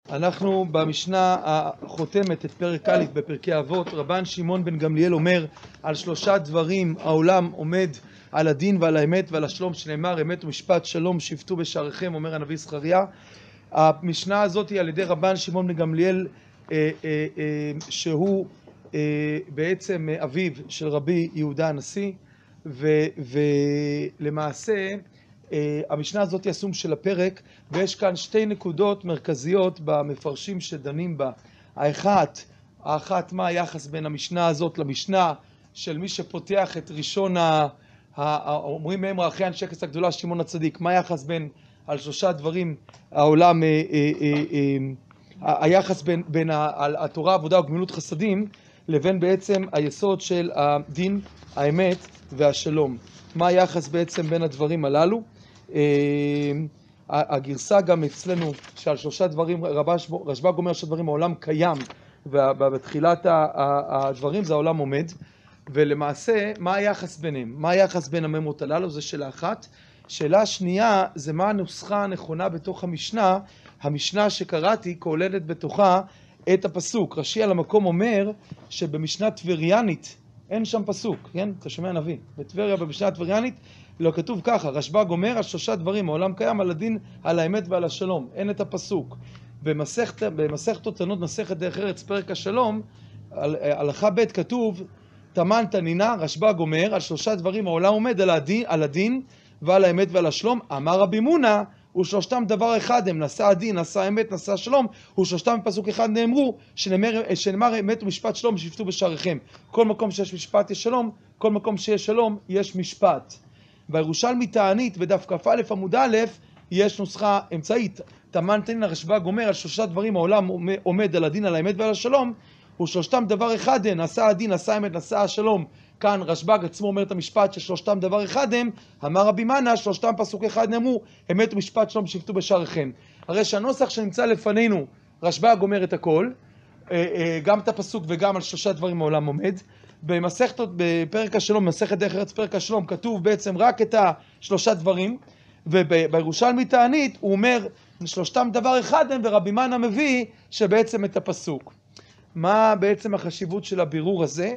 אנחנו במשנה החותמת את פרק א' בפרקי אבות. רבן שמעון בן גמליאל אומר על 3 דברים העולם עומד, על הדין ועל האמת ועל השלום, שנאמר אמת ומשפט שלום שפטו בשעריכם, אומר הנביא זכריה. המשנה הזאת היא על ידי רבן שמעון בן גמליאל, שהוא בעצם אביו של רבי יהודה הנשיא, ולמעשה המשנה הזאת היא הסום של הפרק, ויש כאן 2 נקודות מרכזיות במפרשים שדנים בה. האחת, מה היחס בין המשנה הזאת למשנה של מי שפותח את ראשון אומרים מהם אחרי אנשי כס הגדולה שמעון הצדיק, מה היחס בין על 3 דברים העולם, היחס בין התורה, עבודה וגמילות חסדים, לבין בעצם היסוד של הדין, האמת והשלום. מה היחס בעצם בין הדברים הללו? הגרסה גם אצלנו שעל 3 דברים, רשב"ג אומר שדברים העולם קיים, ובתחילת הדברים זה העולם עומד, ולמעשה מה היחס ביניהם? מה היחס בין הממות הללו? זה שאלה אחת. שאלה שנייה זה מה הנוסחה הנכונה בתוך המשנה. המשנה שקראתי כוללת בתוכה את הפסוק. רש"י על המקום אומר שבמשנה טבריאנית אין שם פסוק, כן? אתה שומע נביא. בטבריה במשנה טבריאנית לא כתוב ככה. רשב"ג אומר על 3 דברים העולם קיים, על הדין, על האמת ועל השלום. אין את הפסוק. במסכת אותנות, מסכת דרך ארץ, פרק השלום, הלכה ב' כתוב תמן תנינה. רשב"ג אומר על 3 דברים העולם עומד, על הדין ועל האמת ועל השלום. אמר רבי מונא ושלושתם דבר אחד הם, נשא הדין, נשא האמת, נשא השלום, ושלושתם בפסוק אחד נאמרו, שנאמר אמת ומשפט שלום שפטו בשעריכם. כל מקום שיש משפט יש שלום, כל מקום שיש שלום יש משפט. בירושלמי תענית בדף כ"א עמוד א' יש נוסחה אמצעית. תמן תנינה, רשב"ג אומר על 3 דברים העולם עומד, על הדין, על האמת ועל השלום, ושלושתם דבר אחד הם, נשא הדין, נשא האמת, נשא השלום. כאן רשב"ג עצמו אומר את המשפט ששלושתם דבר אחד הם. אמר רבי מנא שלושתם פסוק אחד נאמרו אמת ומשפט שלום שפטו בשעריכם. הרי שהנוסח שנמצא לפנינו, רשב"ג אומר את הכל, גם את הפסוק וגם על 3 דברים העולם עומד. במסכת, בפרק השלום, מסכת דרך ארץ פרק השלום, כתוב בעצם רק את 3 דברים, ובירושלמי תענית הוא אומר שלושתם דבר אחד הם, ורבי מנא מביא שבעצם את הפסוק. מה בעצם החשיבות של הבירור הזה?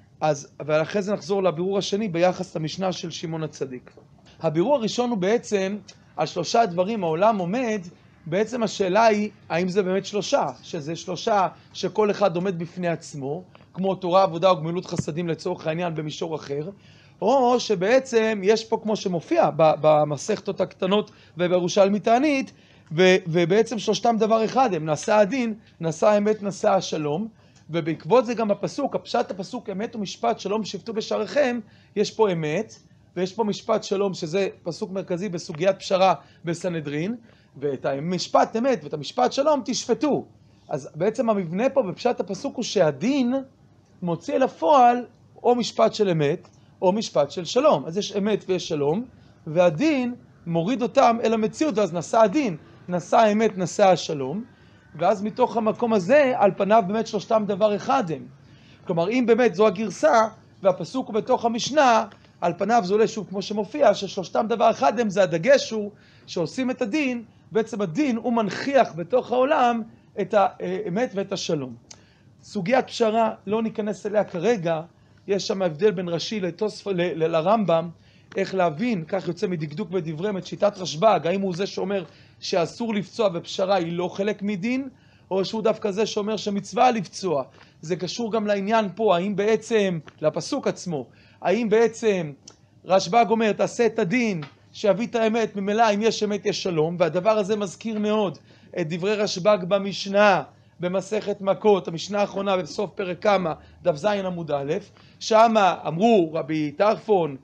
ואחרי זה נחזור לבירור השני ביחס למשנה של שמעון הצדיק. הבירור הראשון הוא בעצם על 3 דברים העולם עומד. בעצם השאלה היא האם זה באמת 3, שזה 3 שכל אחד עומד בפני עצמו, כמו תורה, עבודה וגמילות חסדים לצורך העניין במישור אחר, או שבעצם יש פה כמו שמופיע במסכתות הקטנות ובירושלמי תענית, ובעצם שלושתם דבר אחד הם, נשא הדין, נשא האמת, נשא השלום. ובעקבות זה גם הפסוק, הפשט הפסוק אמת ומשפט שלום שפטו בשעריכם, יש פה אמת ויש פה משפט שלום, שזה פסוק מרכזי בסוגיית פשרה בסנהדרין, ואת המשפט אמת ואת המשפט שלום תשפטו. אז בעצם המבנה פה בפשט הפסוק הוא שהדין מוציא אל הפועל או משפט של אמת או משפט של שלום. אז יש אמת ויש שלום, והדין מוריד אותם אל המציאות, ואז נשא הדין, נשא האמת, נשא השלום. ואז מתוך המקום הזה, על פניו באמת שלושתם דבר אחד הם. כלומר, אם באמת זו הגרסה, והפסוק הוא בתוך המשנה, על פניו זה עולה שוב כמו שמופיע, ששלושתם דבר אחד הם, זה הדגש הוא, שעושים את הדין, בעצם הדין הוא מנכיח בתוך העולם את האמת ואת השלום. סוגיית פשרה, לא ניכנס אליה כרגע, יש שם הבדל בין רש"י לרמב"ם, איך להבין, כך יוצא מדקדוק בדבריהם את שיטת רשב"ג, האם הוא זה שאומר שאסור לפצוע ופשרה היא לא חלק מדין, או שהוא דווקא זה שאומר שמצווה לפצוע. זה קשור גם לעניין פה, האם בעצם, לפסוק עצמו, האם בעצם רשב"ג אומר תעשה את הדין, שיביא את האמת, ממילא אם יש אמת יש שלום, והדבר הזה מזכיר מאוד את דברי רשב"ג במשנה, במסכת מכות, המשנה האחרונה בסוף פרק כמה, דף ז עמוד א', שמה אמרו רבי טרפון,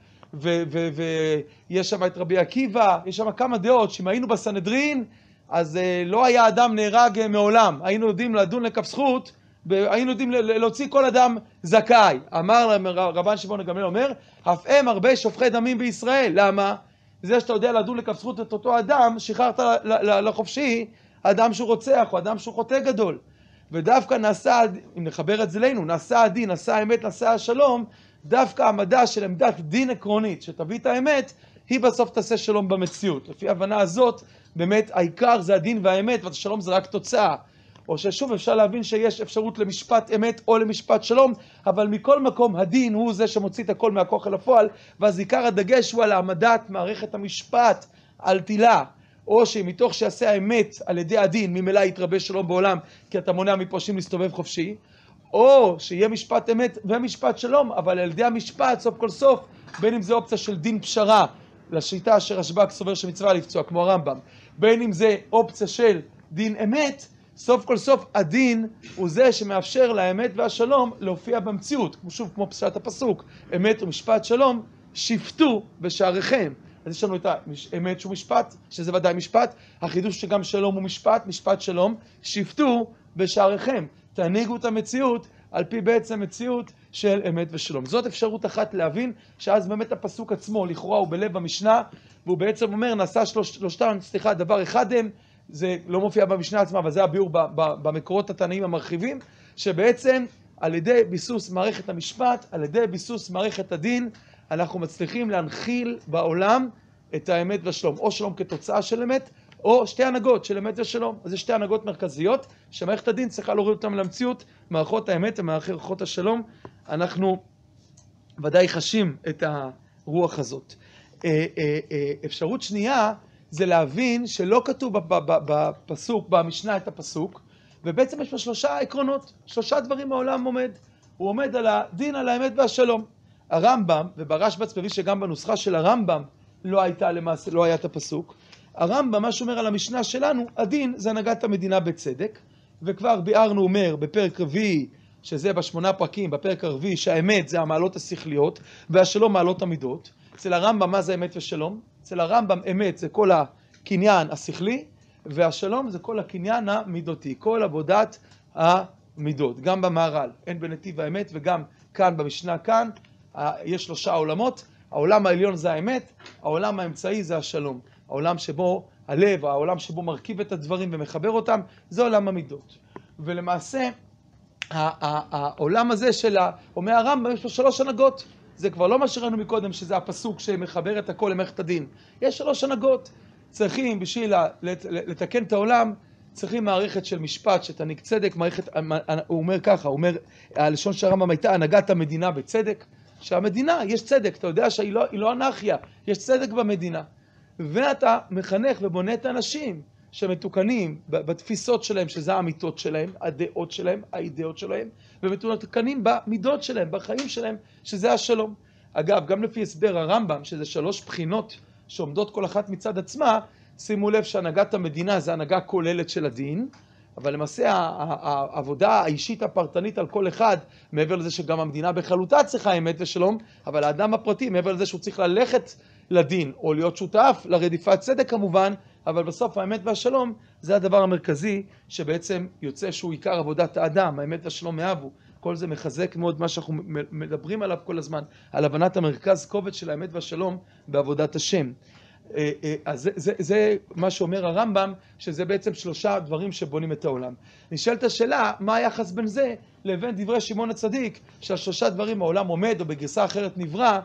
ויש שם את רבי עקיבא, יש שם כמה דעות שאם היינו בסנהדרין אז לא היה אדם נהרג מעולם, היינו יודעים לדון לכף זכות, היינו יודעים להוציא כל אדם זכאי. אמר רבן שמעון גמליאל אומר אף הם הרבה שופכי דמים בישראל. למה? זה שאתה יודע לדון לכף זכות את אותו אדם, שחררת לחופשי אדם שהוא רוצח או אדם שהוא חוטא גדול. ודווקא נעשה, אם נחבר את זה אלינו, נעשה הדין, נעשה האמת, נעשה השלום, דווקא המדע של עמדת דין עקרונית שתביא את האמת, היא בסוף תעשה שלום במציאות. לפי ההבנה הזאת, באמת העיקר זה הדין והאמת, והשלום זה רק תוצאה. או ששוב אפשר להבין שיש אפשרות למשפט אמת או למשפט שלום, אבל מכל מקום הדין הוא זה שמוציא את הכל מהכוח אל הפועל, ואז עיקר הדגש הוא על העמדת מערכת המשפט על תילה, או שמתוך שיעשה האמת על ידי הדין, ממילא יתרבה שלום בעולם, כי אתה מונע מפושעים להסתובב חופשי, או שיהיה משפט אמת ומשפט שלום, אבל על ידי המשפט, סוף כל סוף, בין אם זה אופציה של דין פשרה, לשיטה שרשב"ג סובר שמצווה לפצוע, כמו הרמב"ם, בין אם זה אופציה של דין אמת, סוף כל סוף הדין הוא זה שמאפשר לאמת והשלום להופיע במציאות, שוב כמו פשט הפסוק, אמת ומשפט שלום, שפטו בשעריכם. אז יש לנו את האמת שהוא משפט, שזה ודאי משפט, החידוש שגם שלום הוא משפט, משפט שלום, שפטו בשעריכם, תנהיגו את המציאות על פי בעצם מציאות של אמת ושלום. זאת אפשרות אחת להבין, שאז באמת הפסוק עצמו לכאורה הוא בלב המשנה, והוא בעצם אומר נעשה שלושתם, דבר אחד הם, זה לא מופיע במשנה עצמה, אבל זה הביאור במקורות התנאים המרחיבים, שבעצם על ידי ביסוס מערכת המשפט, על ידי ביסוס מערכת הדין, אנחנו מצליחים להנחיל בעולם את האמת והשלום, או שלום כתוצאה של אמת, או שתי הנהגות של אמת ושלום. אז יש שתי הנהגות מרכזיות, שמערכת הדין צריכה להוריד אותם למציאות, מערכות האמת ומערכות השלום. אנחנו ודאי חשים את הרוח הזאת. אפשרות שנייה, זה להבין שלא כתוב בפסוק, במשנה את הפסוק, ובעצם יש לו שלושה עקרונות, שלושה דברים העולם עומד. הוא עומד על הדין, על האמת והשלום. הרמב"ם, וברשב"ץ מביא שגם בנוסחה של הרמב"ם לא הייתה למעשה, לא היה את הפסוק. הרמב"ם, מה שאומר על המשנה שלנו, הדין זה הנהגת המדינה בצדק, וכבר ביארנו אומר בפרק רביעי, שזה בשמונה פרקים, בפרק הרביעי, שהאמת זה המעלות השכליות, והשלום מעלות המידות. אצל הרמב"ם מה זה אמת ושלום? אצל הרמב"ם אמת זה כל הקניין השכלי, והשלום זה כל הקניין המידותי, כל עבודת המידות. גם במהר"ל, אין בנתיב האמת, וגם כאן במשנה כאן, יש שלושה עולמות. העולם העליון זה האמת, העולם האמצעי זה השלום. העולם שבו הלב, העולם שבו מרכיב את הדברים ומחבר אותם, זה עולם המידות. ולמעשה, העולם הזה של אומר הרמב"ם, יש לו שלוש הנהגות. זה כבר לא מה שראינו מקודם, שזה הפסוק שמחבר את הכל למערכת הדין. יש שלוש הנהגות. צריכים בשביל לתקן את העולם, צריכים מערכת של משפט שתעניק צדק, מערכת, הוא אומר ככה, הוא אומר, הלשון של הרמב"ם הייתה הנהגת המדינה בצדק, שהמדינה, יש צדק, אתה יודע שהיא לא אנרכיה, יש צדק במדינה. ואתה מחנך ובונה את האנשים שמתוקנים בתפיסות שלהם, שזה האמיתות שלהם, הדעות שלהם, האידאות שלהם, ומתוקנים במידות שלהם, בחיים שלהם, שזה השלום. אגב, גם לפי הסבר הרמב"ם, שזה שלוש בחינות שעומדות כל אחת מצד עצמה, שימו לב שהנהגת המדינה זה הנהגה כוללת של הדין, אבל למעשה העבודה האישית הפרטנית על כל אחד, מעבר לזה שגם המדינה בכללותה צריכה אמת ושלום, אבל האדם הפרטי, מעבר לזה שהוא צריך ללכת לדין, או להיות שותף לרדיפת צדק כמובן, אבל בסוף האמת והשלום זה הדבר המרכזי שבעצם יוצא שהוא עיקר עבודת האדם, האמת והשלום מאהבו. כל זה מחזק מאוד מה שאנחנו מדברים עליו כל הזמן, על הבנת המרכז כובד של האמת והשלום בעבודת השם. אז זה מה שאומר הרמב"ם, שזה בעצם שלושה דברים שבונים את העולם. נשאלת השאלה, מה היחס בין זה לבין דברי שמעון הצדיק, שהשלושה דברים העולם עומד, או בגרסה אחרת נברא,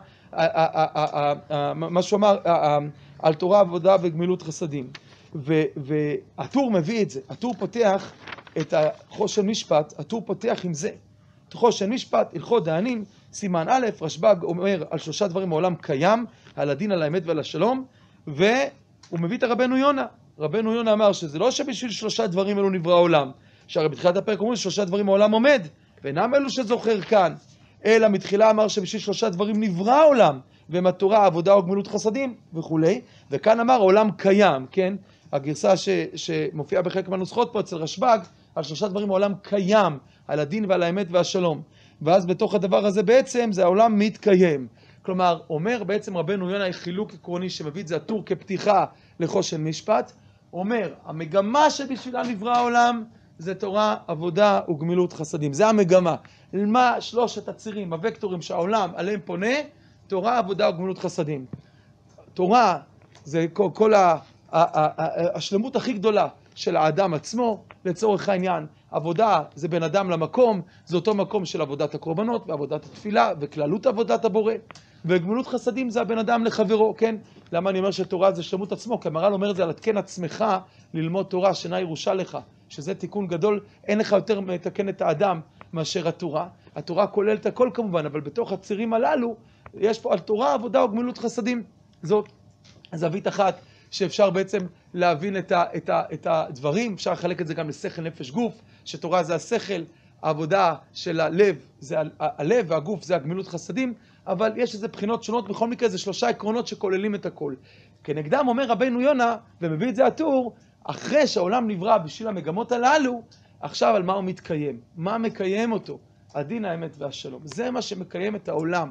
מה שהוא אמר, על תורה, עבודה וגמילות חסדים. והטור מביא את זה, הטור פותח את חושן משפט, הטור פותח עם זה. חושן משפט, הלכות דיינים, סימן א', רשב"ג אומר על שלושה דברים העולם קיים, על הדין, על האמת ועל השלום, והוא מביא את רבנו יונה. רבנו יונה אמר שזה לא שבשביל שלושה דברים אלו נברא העולם, שהרי בתחילת הפרק אומרים ששלושה דברים העולם עומד, ואינם אלו שזוכר כאן, אלא מתחילה אמר שבשביל שלושה דברים נברא העולם, והם התורה, עבודה וגמילות חסדים וכו'. וכאן אמר העולם קיים, כן? הגרסה שמופיעה בחלק מהנוסחות פה אצל רשב"ג, על שלושה דברים העולם קיים, על הדין ועל האמת והשלום. ואז בתוך הדבר הזה בעצם זה העולם מתקיים. כלומר, אומר בעצם רבנו יונה חילוק עקרוני שמביא את זה הטור כפתיחה לחושן משפט, אומר, המגמה שבשבילה נברא העולם זה תורה, עבודה וגמילות חסדים. זה המגמה. מה שלושת הצירים, הוקטורים שהעולם עליהם פונה? תורה, עבודה וגמילות חסדים. תורה זה כל השלמות הכי גדולה של האדם עצמו, לצורך העניין. עבודה זה בין אדם למקום, זה אותו מקום של עבודת הקורבנות ועבודת התפילה וכללות עבודת הבורא. וגמילות חסדים זה הבן אדם לחברו, כן? למה אני אומר שתורה זה שלמות עצמו? כי המהר"ל אומר את זה על התקן עצמך ללמוד תורה, שינה ירושה לך. שזה תיקון גדול, אין לך יותר מתקן את האדם מאשר התורה. התורה כוללת הכל כמובן, אבל בתוך הצירים הללו, יש פה על תורה, עבודה וגמילות חסדים. זאת זווית אחת שאפשר בעצם להבין את הדברים, אפשר לחלק את זה גם לשכל נפש גוף, שתורה זה השכל, העבודה של הלב זה הלב והגוף זה הגמילות חסדים, אבל יש איזה בחינות שונות, בכל מקרה זה 3 עקרונות שכוללים את הכל. כנגדם אומר רבנו יונה, ומביא את זה הטור, אחרי שהעולם נברא בשביל המגמות הללו, עכשיו על מה הוא מתקיים? מה מקיים אותו? הדין, האמת והשלום. זה מה שמקיים את העולם.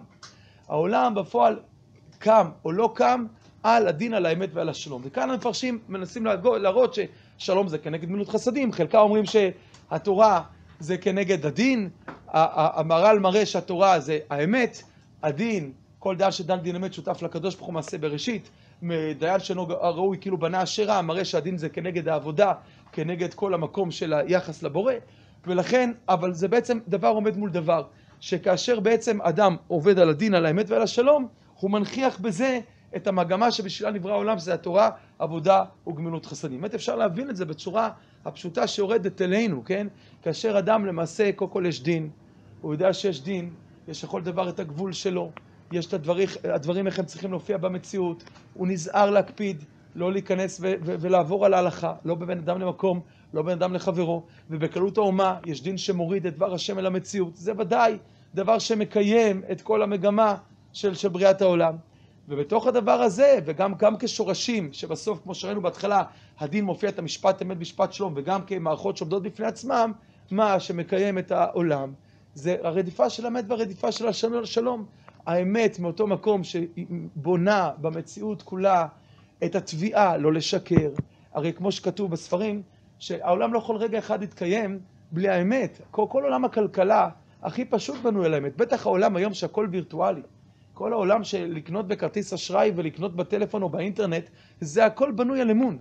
העולם בפועל קם או לא קם על הדין, על האמת ועל השלום. וכאן המפרשים מנסים להראות ששלום זה כנגד גמילות חסדים, חלקם אומרים שהתורה זה כנגד הדין, המהר"ל מראה שהתורה זה האמת, הדין, כל דיין שדן דין אמת שותף לקדוש ברוך הוא מעשה בראשית, דיין שאינו ראוי כאילו בנה אשרה, מראה שהדין זה כנגד העבודה, כנגד כל המקום של היחס לבורא, ולכן, אבל זה בעצם דבר עומד מול דבר, שכאשר בעצם אדם עובד על הדין, על האמת ועל השלום, הוא מנכיח בזה את המגמה שבשבילה נברא העולם, שזה התורה, עבודה וגמילות חסדים. באמת אפשר להבין את זה בצורה הפשוטה שיורדת אלינו, כן? כאשר אדם למעשה, קודם כל יש דין, הוא יודע שיש דין, יש לכל דבר את הגבול שלו, יש את הדברים איך הם צריכים להופיע במציאות, הוא נזהר להקפיד, לא להיכנס ולעבור על ההלכה, לא בבין אדם למקום, לא בין אדם לחברו, ובקלות האומה יש דין שמוריד את דבר השם אל המציאות. זה ודאי דבר שמקיים את כל המגמה של בריאת העולם. ובתוך הדבר הזה, וגם כשורשים, שבסוף, כמו שראינו בהתחלה, הדין מופיע את המשפט אמת משפט שלום, וגם כמערכות שעומדות בפני עצמם, מה שמקיים את העולם, זה הרדיפה של האמת והרדיפה של השלום. האמת מאותו מקום שבונה במציאות כולה את התביעה לא לשקר. הרי כמו שכתוב בספרים, שהעולם לא יכול רגע אחד להתקיים בלי האמת. כל עולם הכלכלה הכי פשוט בנוי על האמת. בטח העולם היום שהכל וירטואלי. כל העולם של לקנות בכרטיס אשראי ולקנות בטלפון או באינטרנט, זה הכל בנוי על אמון.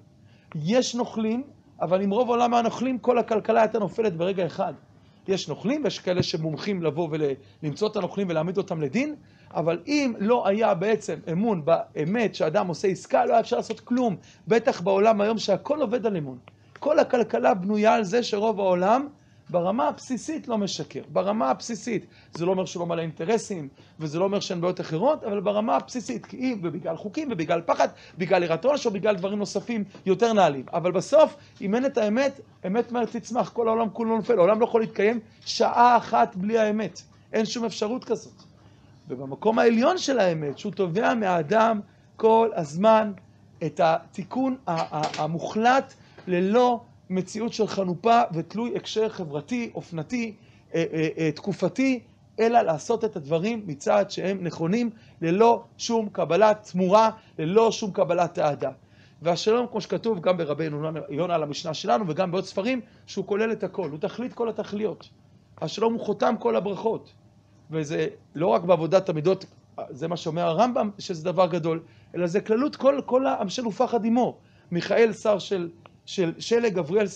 יש נוכלים, אבל עם רוב העולם הנוכלים, כל הכלכלה הייתה נופלת ברגע אחד. יש נוכלים, ויש כאלה שמומחים לבוא ולמצוא את הנוכלים ולהעמיד אותם לדין, אבל אם לא היה בעצם אמון באמת שאדם עושה עסקה, לא היה אפשר לעשות כלום. בטח בעולם היום שהכל עובד על אמון. כל הכלכלה בנויה על זה שרוב העולם ברמה הבסיסית לא משקר. ברמה הבסיסית. זה לא אומר שלא מלא אינטרסים, וזה לא אומר שאין בעיות אחרות, אבל ברמה הבסיסית, כי אם ובגלל חוקים ובגלל פחד, בגלל יראת עונש או בגלל דברים נוספים יותר נעלים. אבל בסוף, אם אין את האמת, אמת מהר תצמח, כל העולם כולו נופל. העולם לא יכול להתקיים שעה אחת בלי האמת. אין שום אפשרות כזאת. ובמקום העליון של האמת, שהוא תובע מהאדם כל הזמן את התיקון המוחלט ללא מציאות של חנופה ותלוי הקשר חברתי, אופנתי, תקופתי, אלא לעשות את הדברים מצד שהם נכונים ללא שום קבלת תמורה, ללא שום קבלת אהדה. והשלום, כמו שכתוב גם ברבנו יונה על המשנה שלנו וגם בעוד ספרים, שהוא כולל את הכל, הוא תכלית כל התכליות. השלום הוא חותם כל הברכות. וזה לא רק בעבודת המידות, זה מה שאומר הרמב"ם, שזה דבר גדול, אלא זה כללות כל העם של ופחד עמו. מיכאל שר של שלג, גבריאל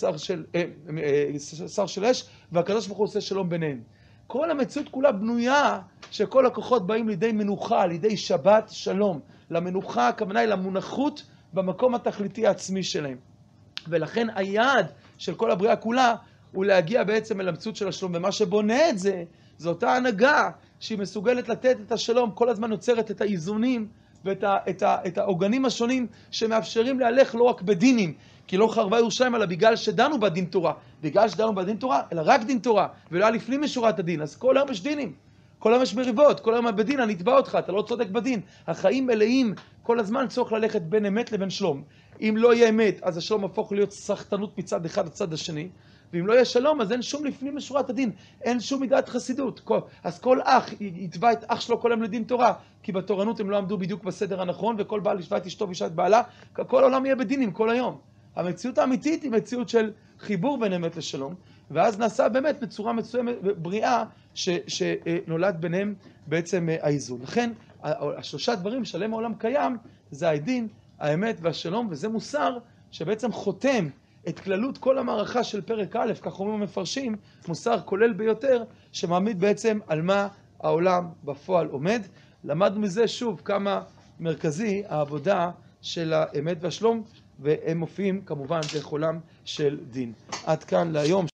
שר של אש, והקדוש ברוך הוא עושה שלום ביניהם. כל המציאות כולה בנויה שכל הכוחות באים לידי מנוחה, לידי שבת שלום. למנוחה, הכוונה היא למונחות במקום התכליתי העצמי שלהם. ולכן היעד של כל הבריאה כולה הוא להגיע בעצם אל המציאות של השלום. ומה שבונה את זה, זו אותה הנהגה שהיא מסוגלת לתת את השלום, כל הזמן יוצרת את האיזונים ואת העוגנים השונים שמאפשרים להלך לא רק בדינים, כי לא חרבה ירושלים אלא בגלל שדנו בדין תורה, בגלל שדנו בדין תורה, אלא רק דין תורה, ולא היה לפנים משורת הדין. אז כל היום יש דינים, כל היום יש מריבות, כל היום בדין אני אתבע אותך, אתה לא צודק בדין. החיים מלאים, כל הזמן צורך ללכת בין אמת לבין שלום. אם לא יהיה אמת, אז השלום הפוך להיות סחטנות מצד אחד לצד השני, ואם לא יהיה שלום, אז אין שום לפנים משורת הדין, אין שום מידת חסידות. אז כל אח יתבע את אח שלו כל היום לדין תורה, כי בתורנות הם לא עמדו בדיוק בסדר הנכון, וכל בעל ישבע את אשתו ואישה את בעלה, כל העולם יהיה בדינים כל היום. המציאות האמיתית היא מציאות של חיבור בין אמת לשלום, ואז נעשה באמת בצורה מסוימת בריאה שנולד ביניהם בעצם האיזון. לכן, השלושה דברים שלהם העולם קיים, זה הדין, האמת והשלום, וזה מוסר שבעצם חותם את כללות כל המערכה של פרק א', כך אומרים המפרשים, מוסר כולל ביותר, שמעמיד בעצם על מה העולם בפועל עומד. למדנו מזה שוב כמה מרכזי העבודה של האמת והשלום, והם מופיעים כמובן דרך עולם של דין. עד כאן להיום.